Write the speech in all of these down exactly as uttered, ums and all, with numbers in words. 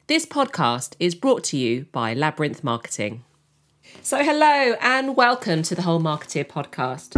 This podcast is brought to you by Labyrinth Marketing. So hello and welcome to the Whole Marketeer podcast.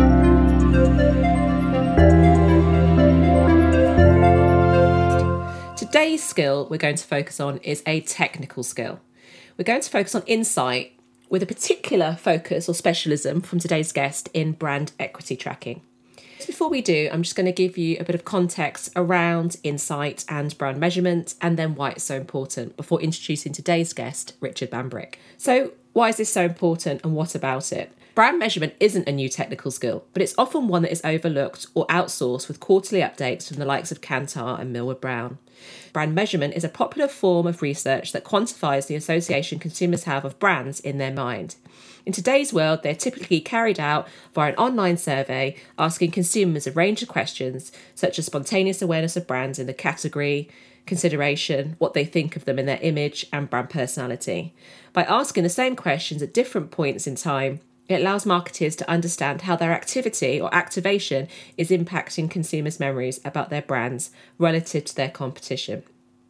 Today's skill we're going to focus on is a technical skill. We're going to focus on insight with a particular focus or specialism from today's guest in brand equity tracking. Before we do, I'm just going to give you a bit of context around insight and brand measurement and then why it's so important before introducing today's guest, Richard Bambrick. So why is this so important and what about it? Brand measurement isn't a new technical skill, but it's often one that is overlooked or outsourced with quarterly updates from the likes of Kantar and Millward Brown. Brand measurement is a popular form of research that quantifies the association consumers have of brands in their mind. In today's world, they're typically carried out via an online survey asking consumers a range of questions such as spontaneous awareness of brands in the category, consideration, what they think of them in their image, and brand personality. By asking the same questions at different points in time, it allows marketers to understand how their activity or activation is impacting consumers' memories about their brands relative to their competition.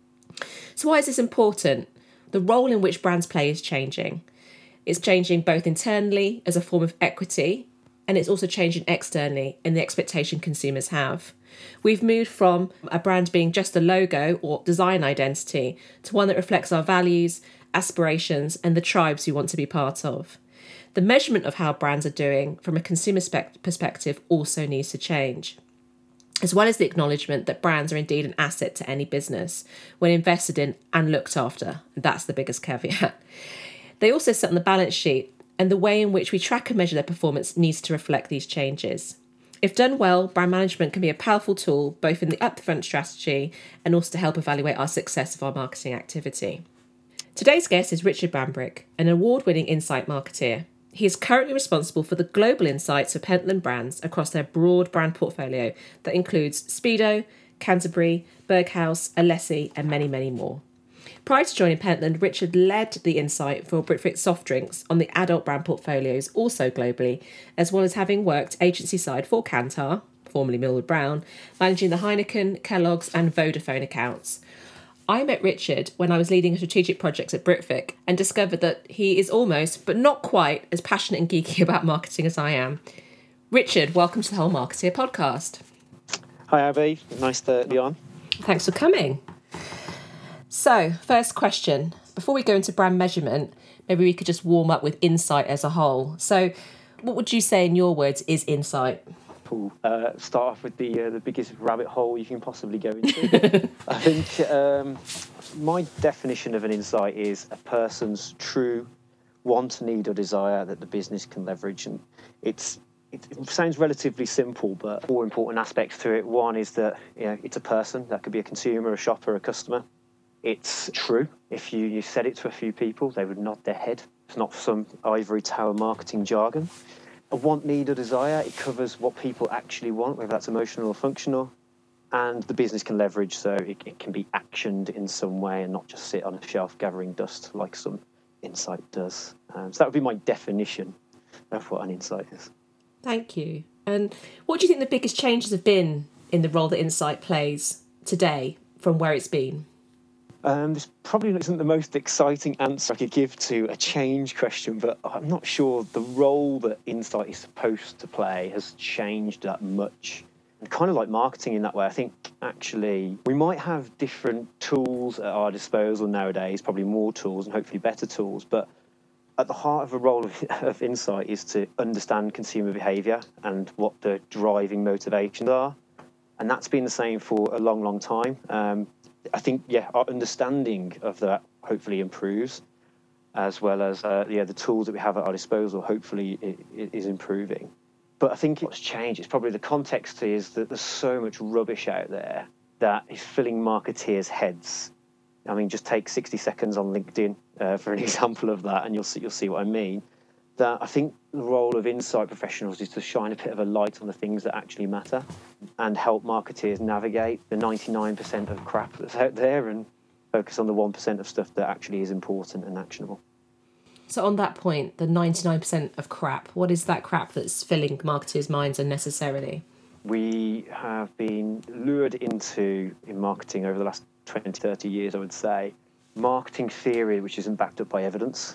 So why is this important? The role in which brands play is changing. It's changing both internally as a form of equity, and it's also changing externally in the expectation consumers have. We've moved from a brand being just a logo or design identity to one that reflects our values, aspirations, and the tribes we want to be part of. The measurement of how brands are doing from a consumer spec- perspective also needs to change, as well as the acknowledgement that brands are indeed an asset to any business when invested in and looked after. And that's the biggest caveat. They also sit on the balance sheet, and the way in which we track and measure their performance needs to reflect these changes. If done well, brand management can be a powerful tool both in the upfront strategy and also to help evaluate our success of our marketing activity. Today's guest is Richard Bambrick, an award-winning insight marketeer. He is currently responsible for the global insights of Pentland brands across their broad brand portfolio that includes Speedo, Canterbury, Berghaus, Alessi, and many, many more. Prior to joining Pentland, Richard led the insight for Britvic soft drinks on the adult brand portfolios, also globally, as well as having worked agency side for Kantar, formerly Millward Brown, managing the Heineken, Kellogg's, and Vodafone accounts. I met Richard when I was leading strategic projects at Britvic and discovered that he is almost, but not quite, as passionate and geeky about marketing as I am. Richard, welcome to the Whole Marketeer podcast. Hi, Abby. Nice to be on. Thanks for coming. So, first question. Before we go into brand measurement, maybe we could just warm up with insight as a whole. So, what would you say in your words is insight? Cool. Uh, start off with the uh, the biggest rabbit hole you can possibly go into. I think um, my definition of an insight is a person's true want, need, or desire that the business can leverage. And it's it, it sounds relatively simple, but four important aspects to it. One is that you know it's a person. That could be a consumer, a shopper, a customer. It's true. If you, you said it to a few people, they would nod their head. It's not some ivory tower marketing jargon. A want, need, or desire, it covers what people actually want, whether that's emotional or functional. And the business can leverage, so it, it can be actioned in some way and not just sit on a shelf gathering dust like some insight does. Um, so that would be my definition of what an insight is. Thank you. And what do you think the biggest changes have been in the role that insight plays today from where it's been? Um, this probably isn't the most exciting answer I could give to a change question, but I'm not sure the role that insight is supposed to play has changed that much. And kind of like marketing in that way, I think actually we might have different tools at our disposal nowadays, probably more tools and hopefully better tools, but at the heart of a role of, of insight is to understand consumer behaviour and what the driving motivations are. And that's been the same for a long, long time. Um, I think, yeah, our understanding of that hopefully improves, as well as uh, yeah, the tools that we have at our disposal hopefully it, it is improving. But I think what's changed is probably the context is that there's so much rubbish out there that is filling marketeers' heads. I mean, just take sixty seconds on LinkedIn uh, for an example of that, and you'll see, you'll see what I mean. That I think the role of insight professionals is to shine a bit of a light on the things that actually matter and help marketeers navigate the ninety-nine percent of crap that's out there and focus on the one percent of stuff that actually is important and actionable. So on that point, the ninety-nine percent of crap, what is that crap that's filling marketers' minds unnecessarily? We have been lured into, in marketing over the last twenty, thirty years, I would say, marketing theory which isn't backed up by evidence.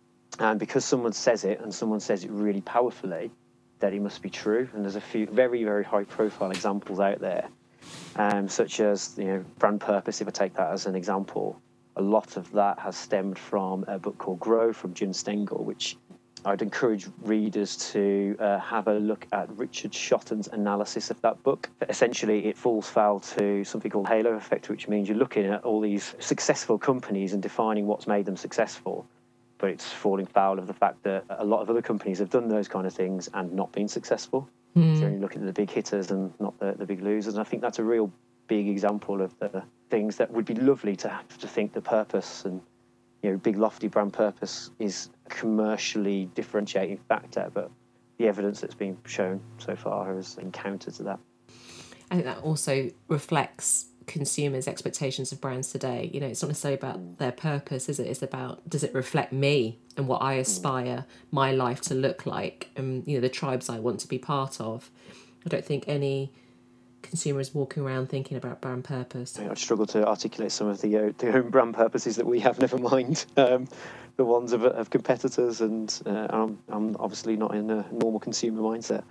And because someone says it and someone says it really powerfully, that it must be true. And there's a few very, very high-profile examples out there, um, such as, you know, brand purpose, if I take that as an example. A lot of that has stemmed from a book called Grow from Jim Stengel, which I'd encourage readers to uh, have a look at Richard Shotton's analysis of that book. Essentially, it falls foul to something called halo effect, which means you're looking at all these successful companies and defining what's made them successful, but it's falling foul of the fact that a lot of other companies have done those kind of things and not been successful. Mm. So you're only looking at the big hitters and not the, the big losers. And I think that's a real big example of the things that would be lovely to have to think the purpose and, you know, big lofty brand purpose is a commercially differentiating factor, but the evidence that's been shown so far has been counter to that. I think that also reflects consumers' expectations of brands today. You know, it's not necessarily about their purpose, is it? It's about, does it reflect me and what I aspire my life to look like, and, you know, the tribes I want to be part of. I don't think any consumer is walking around thinking about brand purpose. I struggle to articulate some of the, uh, the own brand purposes that we have, never mind um, the ones of, of competitors, and uh, I'm, I'm obviously not in a normal consumer mindset.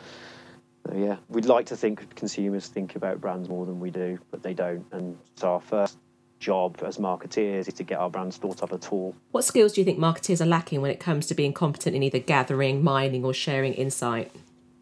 So yeah, we'd like to think consumers think about brands more than we do, but they don't. And so our first job as marketeers is to get our brands thought of at all. What skills do you think marketeers are lacking when it comes to being competent in either gathering, mining or sharing insight?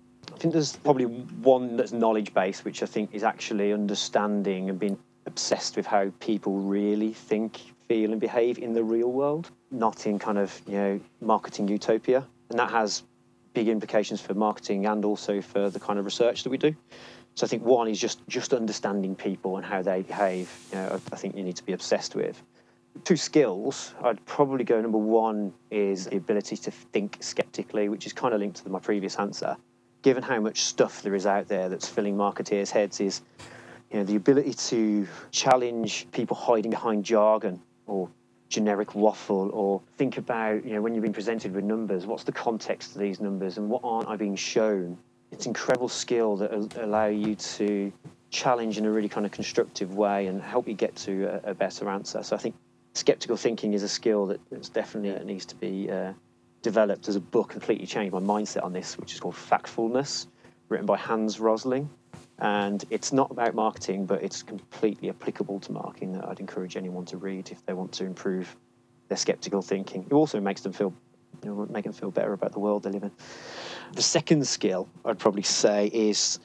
I think there's probably one that's knowledge-based, which I think is actually understanding and being obsessed with how people really think, feel and behave in the real world, not in kind of, you know, marketing utopia. And that has big implications for marketing and also for the kind of research that we do. So I think one is just, just understanding people and how they behave. You know, I think you need to be obsessed with. Two skills, I'd probably go number one is the ability to think skeptically, which is kind of linked to my previous answer. Given how much stuff there is out there that's filling marketeers' heads, is, you know, the ability to challenge people hiding behind jargon or generic waffle, or think about, you know, when you've been presented with numbers, what's the context of these numbers and what aren't I being shown? It's incredible skill that will allow you to challenge in a really kind of constructive way and help you get to a, a better answer. So I think skeptical thinking is a skill that that's definitely uh, needs to be uh, developed. There's a book completely changed my mindset on this, which is called Factfulness, written by Hans Rosling. And it's not about marketing, but it's completely applicable to marketing that I'd encourage anyone to read if they want to improve their skeptical thinking. It also makes them feel, you know, make them feel better about the world they live in. The second skill I'd probably say is,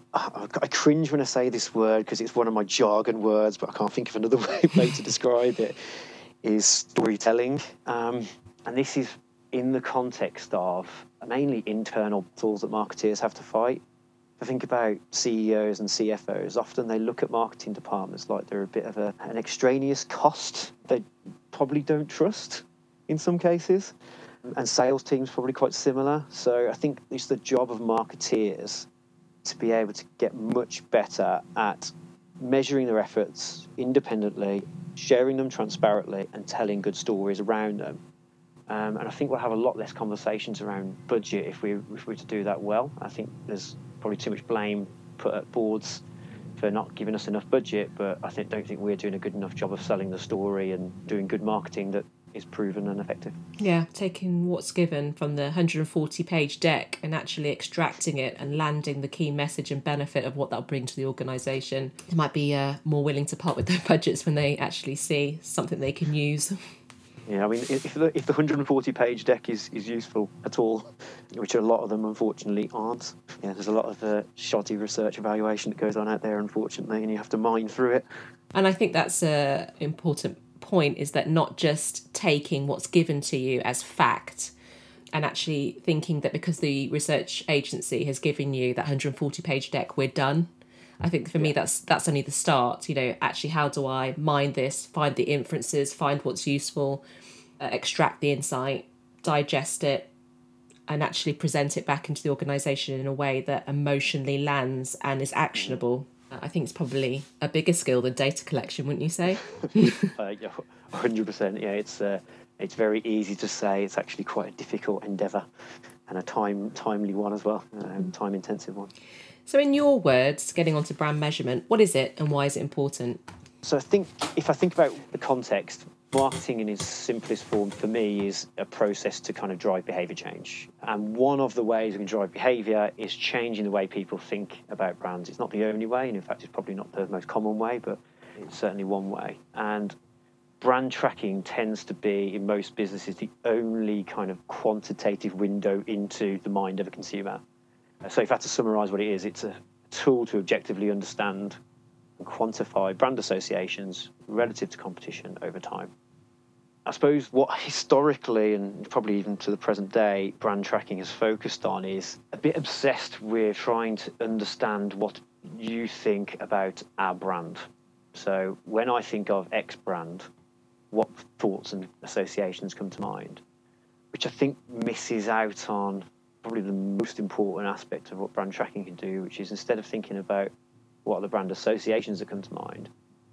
I cringe when I say this word because it's one of my jargon words, but I can't think of another way, way to describe it, is storytelling. Um, and this is in the context of mainly internal battles that marketeers have to fight. If I think about C E Os and C F Os, often they look at marketing departments like they're a bit of a, an extraneous cost they probably don't trust in some cases. And sales teams probably quite similar. So I think it's the job of marketeers to be able to get much better at measuring their efforts independently, sharing them transparently, and telling good stories around them. Um, and I think we'll have a lot less conversations around budget if we if we were to do that well. I think there's probably too much blame put at boards for not giving us enough budget, but I think, don't think we're doing a good enough job of selling the story and doing good marketing that is proven and effective. Yeah, taking what's given from the one hundred forty page deck and actually extracting it and landing the key message and benefit of what that'll bring to the organisation. They might be uh, more willing to part with their budgets when they actually see something they can use. Yeah, I mean, if the, if the one hundred forty page deck is, is useful at all, which a lot of them unfortunately aren't, yeah, there's a lot of uh, shoddy research evaluation that goes on out there, unfortunately, and you have to mine through it. And I think that's an important point, is that not just taking what's given to you as fact and actually thinking that because the research agency has given you that one hundred forty page deck, we're done. I think for me, that's that's only the start. You know, actually, how do I mine this, find the inferences, find what's useful, uh, extract the insight, digest it, and actually present it back into the organisation in a way that emotionally lands and is actionable. Uh, I think it's probably a bigger skill than data collection, wouldn't you say? uh, yeah, one hundred percent. Yeah, it's uh, it's very easy to say. It's actually quite a difficult endeavour and a time timely one as well, um, time intensive one. So in your words, getting onto brand measurement, what is it and why is it important? So I think if I think about the context, Marketing in its simplest form for me is a process to kind of drive behaviour change. And one of the ways we can drive behaviour is changing the way people think about brands. It's not the only way, and in fact it's probably not the most common way, but it's certainly one way. And brand tracking tends to be, in most businesses, the only kind of quantitative window into the mind of a consumer. So if I had to summarise what it is, it's a tool to objectively understand and quantify brand associations relative to competition over time. I suppose what historically, and probably even to the present day, brand tracking has focused on is a bit obsessed with trying to understand what you think about our brand. So when I think of X brand, what thoughts and associations come to mind, which I think misses out on probably the most important aspect of what brand tracking can do, which is instead of thinking about what are the brand associations that come to mind,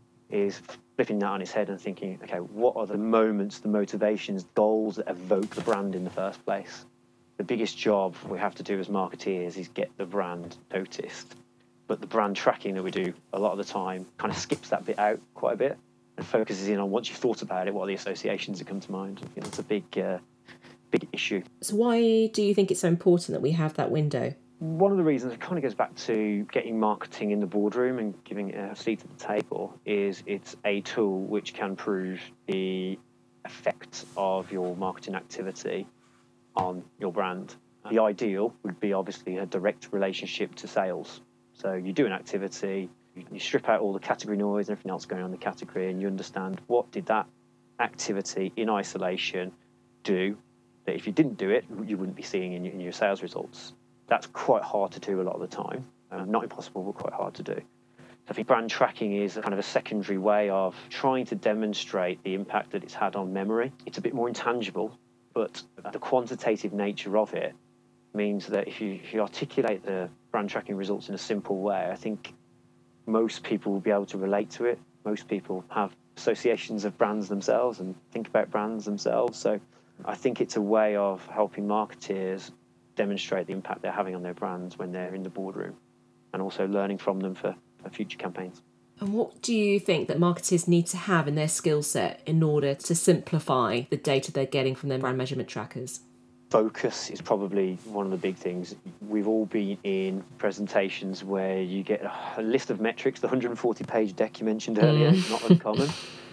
is flipping that on its head and thinking, okay, what are the moments, the motivations, goals that evoke the brand in the first place? The biggest job we have to do as marketeers is get the brand noticed. But the brand tracking that we do a lot of the time kind of skips that bit out quite a bit and focuses in on once you've thought about it, what are the associations that come to mind? You know, it's a big, uh, big issue. So why do you think it's so important that we have that window? One of the reasons, it kind of goes back to getting marketing in the boardroom and giving it a seat at the table, is it's a tool which can prove the effect of your marketing activity on your brand. The ideal would be obviously a direct relationship to sales. So you do an activity, you strip out all the category noise and everything else going on in the category, and you understand what did that activity in isolation do that if you didn't do it, you wouldn't be seeing in your, in your sales results. That's quite hard to do a lot of the time. Um, not impossible, but quite hard to do. So I think brand tracking is a kind of a secondary way of trying to demonstrate the impact that it's had on memory. It's a bit more intangible, but the quantitative nature of it means that if you, if you articulate the brand tracking results in a simple way, I think most people will be able to relate to it. Most people have associations of brands themselves and think about brands themselves. So I think it's a way of helping marketeers demonstrate the impact they're having on their brands when they're in the boardroom, and also learning from them for, for future campaigns. And what do you think that marketers need to have in their skill set in order to simplify the data they're getting from their brand measurement trackers? Focus is probably one of the big things. We've all been in presentations where you get a list of metrics, the one hundred forty page deck you mentioned earlier, mm. not uncommon.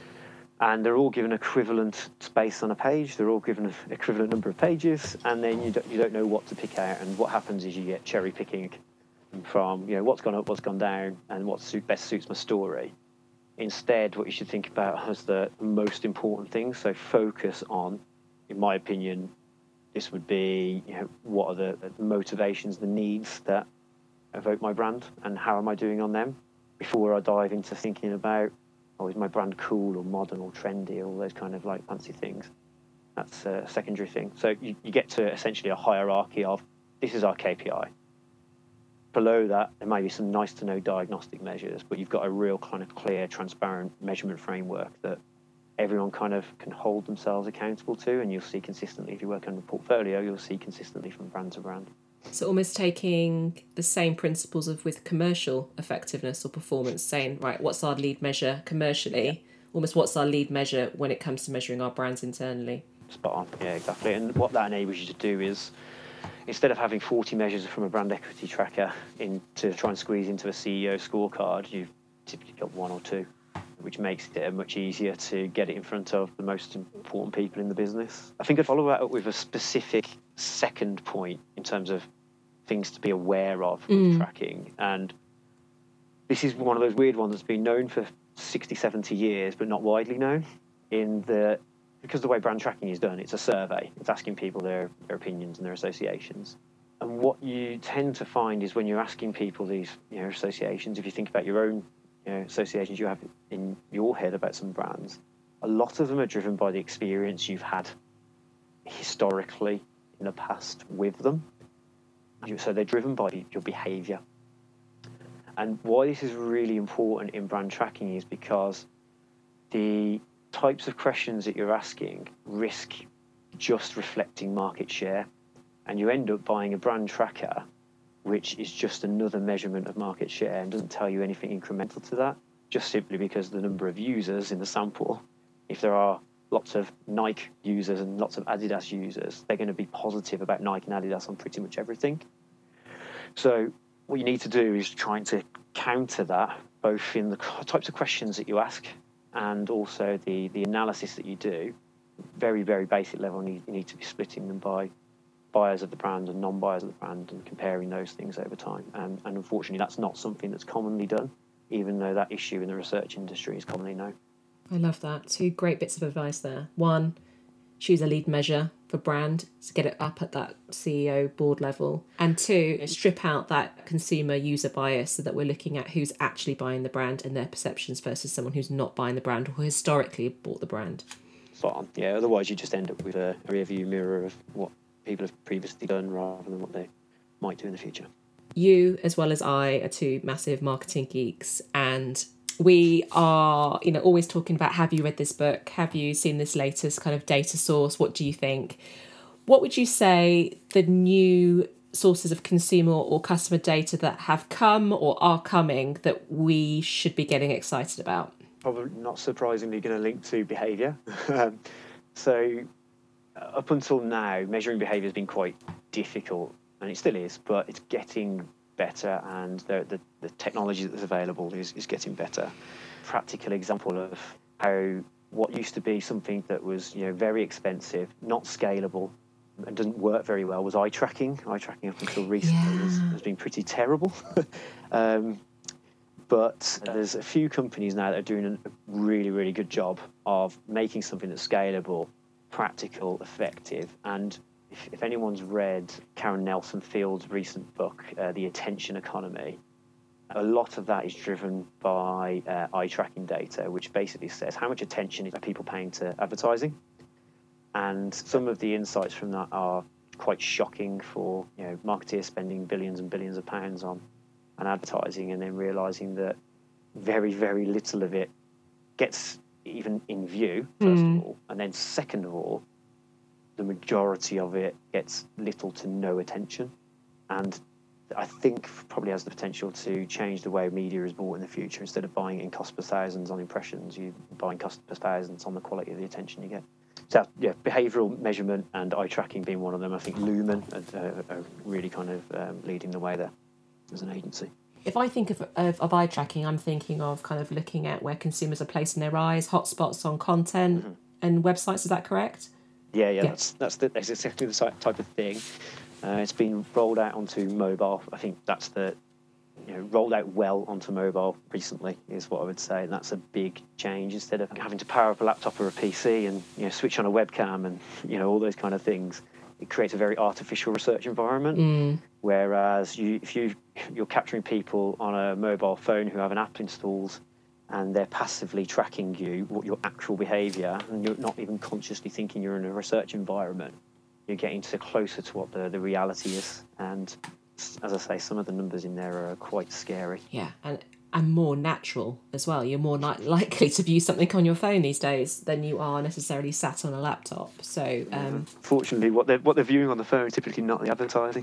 And they're all given equivalent space on a page. They're all given an equivalent number of pages, and then you don't, you don't know what to pick out. And what happens is you get cherry picking from, you know, what's gone up, what's gone down, and what suit, best suits my story. Instead, what you should think about as the most important things. So focus on, in my opinion, this would be, you know, what are the, the motivations, the needs that evoke my brand, and how am I doing on them? Before I dive into thinking about, oh, is my brand cool or modern or trendy, all those kind of like fancy things. That's a secondary thing. So you, you get to essentially a hierarchy of, this is our K P I. Below that, there may be some nice to know diagnostic measures, but you've got a real kind of clear, transparent measurement framework that everyone kind of can hold themselves accountable to, and you'll see consistently, if you work on a portfolio, you'll see consistently from brand to brand. So almost taking the same principles of with commercial effectiveness or performance, saying, right, what's our lead measure commercially? Yeah. Almost what's our lead measure when it comes to measuring our brands internally? Spot on, yeah, exactly. And what that enables you to do is, instead of having forty measures from a brand equity tracker in to try and squeeze into a C E O scorecard, you've typically got one or two, which makes it much easier to get it in front of the most important people in the business. I think I'd follow that up with a specific second point in terms of things to be aware of with mm. tracking. And this is one of those weird ones that's been known for sixty, seventy years, but not widely known. In the because the way brand tracking is done, it's a survey. It's asking people their, their opinions and their associations. And what you tend to find is when you're asking people these, you know, associations, if you think about your own, you know, associations you have in your head about some brands, a lot of them are driven by the experience you've had historically in the past with them. So they're driven by your behaviour. And why this is really important in brand tracking is because the types of questions that you're asking risk just reflecting market share, and you end up buying a brand tracker which is just another measurement of market share and doesn't tell you anything incremental to that, just simply because the number of users in the sample, if there are lots of Nike users and lots of Adidas users, they're going to be positive about Nike and Adidas on pretty much everything. So what you need to do is trying to counter that, both in the types of questions that you ask and also the, the analysis that you do. Very, very basic level, you need to be splitting them by buyers of the brand and non-buyers of the brand and comparing those things over time. And, and unfortunately, that's not something that's commonly done, even though that issue in the research industry is commonly known. I love that. Two great bits of advice there. One, choose a lead measure for brand to get it up at that C E O board level. And two, strip out that consumer user bias so that we're looking at who's actually buying the brand and their perceptions versus someone who's not buying the brand or who historically bought the brand. Spot on. Yeah, otherwise you just end up with a, a rear view mirror of what people have previously done rather than what they might do in the future. You, as well as I, are two massive marketing geeks, and we are, you know, always talking about, have you read this book? Have you seen this latest kind of data source? What do you think? What would you say the new sources of consumer or customer data that have come or are coming that we should be getting excited about? Probably not surprisingly going to link to behaviour. um, so up until now, measuring behaviour has been quite difficult, and it still is, but it's getting better, and the, the, the technology that's available is, is getting better. Practical example of how what used to be something that was, you know, very expensive, not scalable, and didn't work very well was eye tracking. Eye tracking up until recently Yeah. has, has been pretty terrible. um, but there's a few companies now that are doing a really, really good job of making something that's scalable, practical, effective, and If, if anyone's read Karen Nelson Field's recent book, uh, The Attention Economy, a lot of that is driven by uh, eye tracking data, which basically says how much attention are people paying to advertising. And some of the insights from that are quite shocking for, you know, marketeers spending billions and billions of pounds on, on advertising and then realizing that very, very little of it gets even in view, first Mm. of all. And then second of all, the majority of it gets little to no attention, and I think probably has the potential to change the way media is bought in the future. Instead of buying in cost per thousands on impressions, you buying cost per thousands on the quality of the attention you get. So yeah, behavioural measurement and eye tracking being one of them. I think Lumen are, are really kind of um, leading the way there as an agency. If I think of, of, of eye tracking, I'm thinking of kind of looking at where consumers are placing their eyes, hotspots on content mm-hmm. and websites. Is that correct? Yeah, yeah, yeah. That's that's, the, that's exactly the type of thing. Uh, it's been rolled out onto mobile. I think that's the, you know, rolled out well onto mobile recently is what I would say. And that's a big change. Instead of having to power up a laptop or a P C and, you know, switch on a webcam and, you know, all those kind of things, it creates a very artificial research environment. Mm. Whereas you, if you you're capturing people on a mobile phone who have an app installed, and they're passively tracking you, what your actual behaviour, and you're not even consciously thinking you're in a research environment, you're getting to closer to what the, the reality is. And as I say, some of the numbers in there are quite scary. Yeah, and, and more natural as well. You're more ni- likely to view something on your phone these days than you are necessarily sat on a laptop. So, um, yeah. Fortunately, what they're, what they're viewing on the phone is typically not the advertising.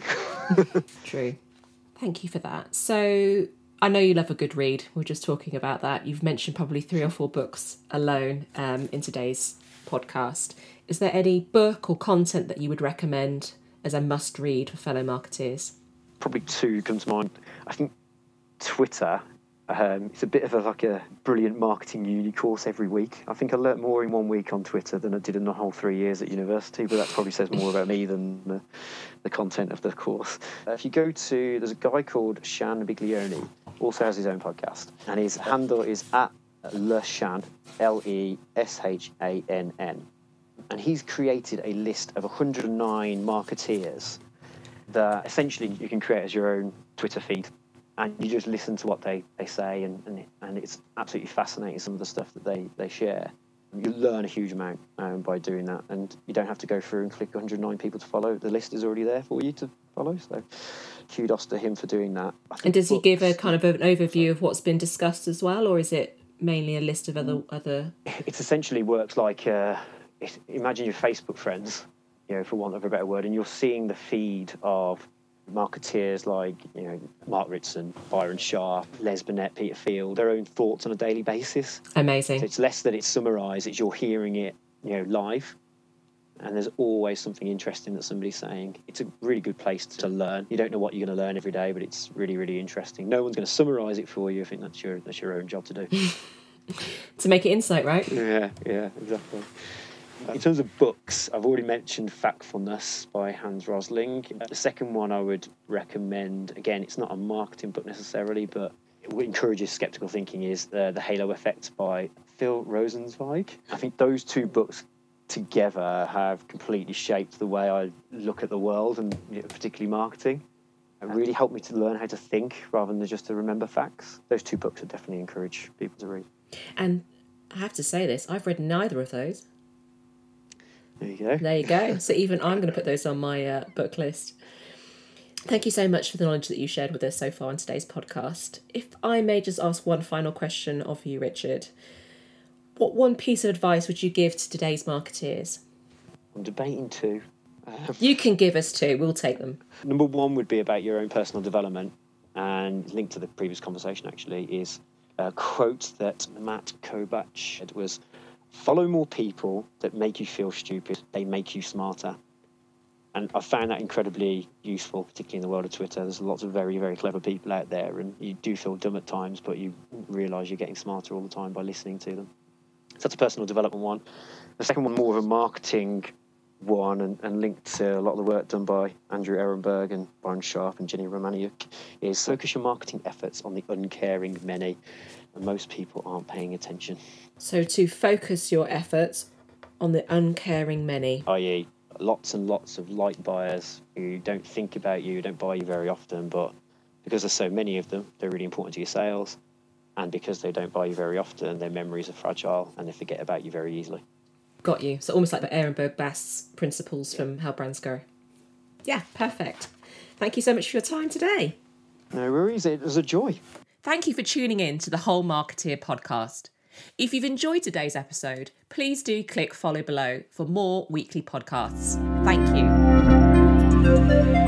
True. Thank you for that. So, I know you love a good read. We we're just talking about that. You've mentioned probably three or four books alone um, in today's podcast. Is there any book or content that you would recommend as a must-read for fellow marketeers? Probably two come to mind. I think Twitter. Um, it's a bit of a, like a brilliant marketing uni course every week. I think I learnt more in one week on Twitter than I did in the whole three years at university, but that probably says more about me than the, the content of the course. Uh, if you go to, there's a guy called Shan Biglioni, also has his own podcast, and his handle is at LeShann, L E S H A N N. And he's created a list of one hundred nine marketeers that essentially you can create as your own Twitter feed. And you just listen to what they, they say, and, and and it's absolutely fascinating, some of the stuff that they, they share. You learn a huge amount um, by doing that, and you don't have to go through and click one hundred nine people to follow. The list is already there for you to follow, so kudos to him for doing that. And does he give a kind of an overview of what's been discussed as well, or is it mainly a list of other... other... It essentially works like, uh, it, imagine your Facebook friends, you know, for want of a better word, and you're seeing the feed of marketeers like, you know, Mark Ritson, Byron Sharp, Les Burnett, Peter Field, their own thoughts on a daily basis. Amazing. So it's less that it's summarised, it's you're hearing it you know, live. And there's always something interesting that somebody's saying. It's a really good place to learn. You don't know what you're going to learn every day, but it's really, really interesting. No one's going to summarise it for you. I think that's your that's your own job to do. To make it insight, right? Yeah, yeah, exactly. In terms of books, I've already mentioned Factfulness by Hans Rosling. The second one I would recommend, again, it's not a marketing book necessarily, but it encourages skeptical thinking, is the, the Halo Effect by Phil Rosenzweig. I think those two books together have completely shaped the way I look at the world, and you know, particularly marketing. It really helped me to learn how to think rather than just to remember facts. Those two books would definitely encourage people to read. And I have to say this, I've read neither of those. There you go. There you go. So even I'm going to put those on my uh, book list. Thank you so much for the knowledge that you shared with us so far in today's podcast. If I may just ask one final question of you, Richard. What one piece of advice would you give to today's marketeers? I'm debating two. Um, you can give us two. We'll take them. Number one would be about your own personal development, and linked to the previous conversation actually is a quote that Matt Kobach had was, "Follow more people that make you feel stupid. They make you smarter." And I found that incredibly useful, particularly in the world of Twitter. There's lots of very, very clever people out there, and you do feel dumb at times, but you realise you're getting smarter all the time by listening to them. So that's a personal development one. The second one, more of a marketing one, and, and linked to a lot of the work done by Andrew Ehrenberg and Byron Sharp and Jenny Romaniuk, is focus your marketing efforts on the uncaring many. And most people aren't paying attention. So to focus your efforts on the uncaring many. that is, lots and lots of light buyers who don't think about you, don't buy you very often, but because there's so many of them, they're really important to your sales. And because they don't buy you very often, their memories are fragile and they forget about you very easily. Got you. So almost like the Ehrenberg Bass principles from How Brands Grow. Yeah, perfect. Thank you so much for your time today. No worries. It was a joy. Thank you for tuning in to the Whole Marketeer podcast. If you've enjoyed today's episode, please do click follow below for more weekly podcasts. Thank you.